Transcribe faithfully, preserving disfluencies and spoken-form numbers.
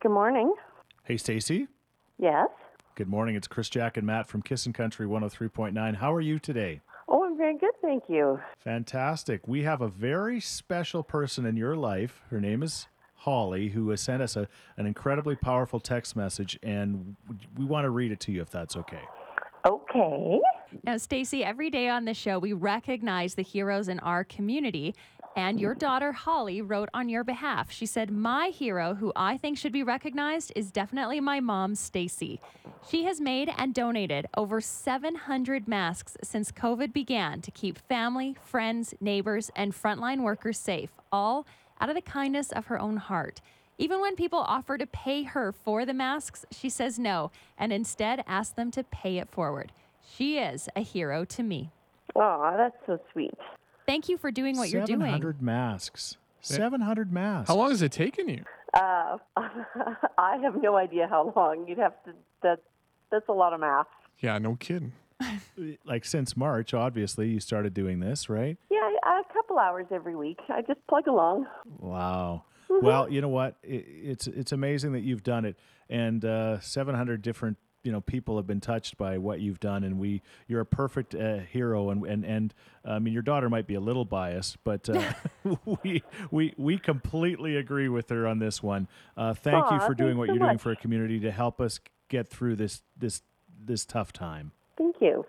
Good morning. Hey, Stacy. Yes. Good morning. It's Chris, Jack, and Matt from Kissin' Country one oh three point nine. How are you today? Oh, I'm very good, thank you. Fantastic. We have a very special person in your life. Her name is Holly, who has sent us a, an incredibly powerful text message, and we want to read it to you if that's okay. Okay. Now, Stacy, every day on the show, we recognize the heroes in our community. And your daughter, Holly, wrote on your behalf. She said, my hero, who I think should be recognized, is definitely my mom, Stacy. She has made and donated over seven hundred masks since COVID began to keep family, friends, neighbors, and frontline workers safe, all out of the kindness of her own heart. Even when people offer to pay her for the masks, she says no, and instead asks them to pay it forward. She is a hero to me. Oh, that's so sweet. Thank you for doing what you're doing. seven hundred masks. seven hundred masks. How long has it taken you? Uh, I have no idea how long. You'd have to, that, that's a lot of math. Yeah, no kidding. Like since March, obviously, you started doing this, right? Yeah, a couple hours every week. I just plug along. Wow. Well, you know what? It, it's it's amazing that you've done it, and uh, seven hundred different you know people have been touched by what you've done, and we you're a perfect uh, hero. And and and I mean, your daughter might be a little biased, but uh, we we we completely agree with her on this one. Uh, thank Aw, you for doing thanks what so you're doing much. for our community to help us get through this this this tough time. Thank you.